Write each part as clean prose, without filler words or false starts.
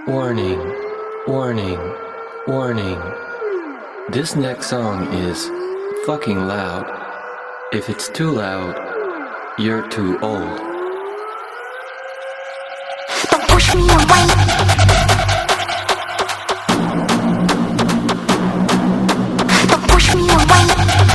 Warning, warning, warning. This next song is fucking loud. If it's too loud, you're too old. Don't push me away. Don't push me away.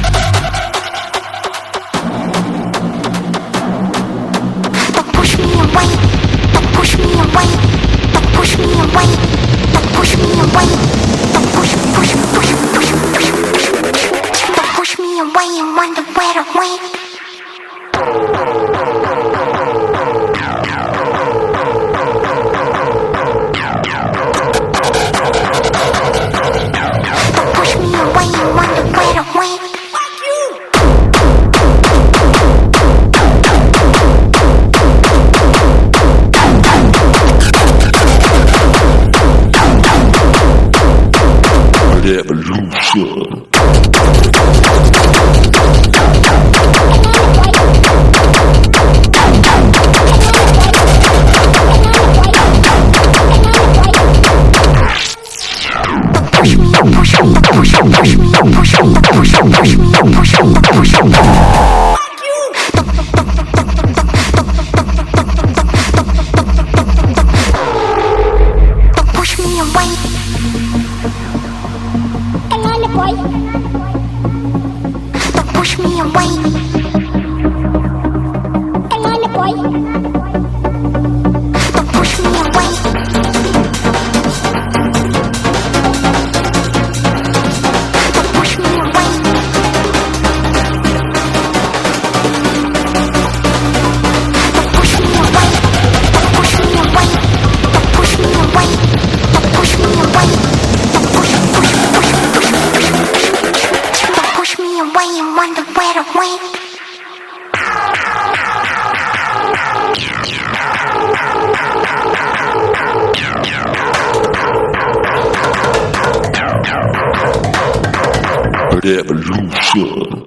Don't push me away. Don't push me away. Don't push me away. Don't push me away. Don't push Don't push me away and wonder where to went. Evolution. Evolution.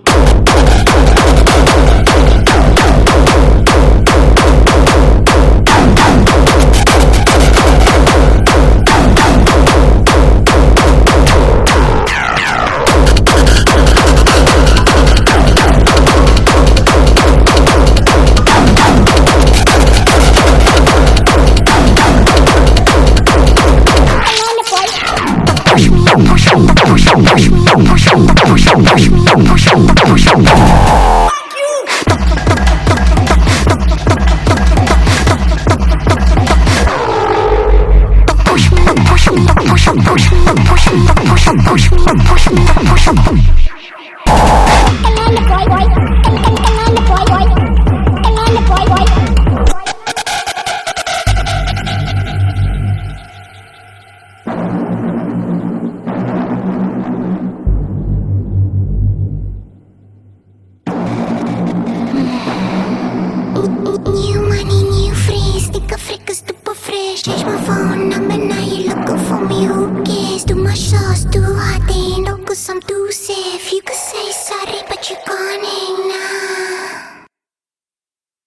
New money, new free, sticker freakers, super fresh. Change my phone number.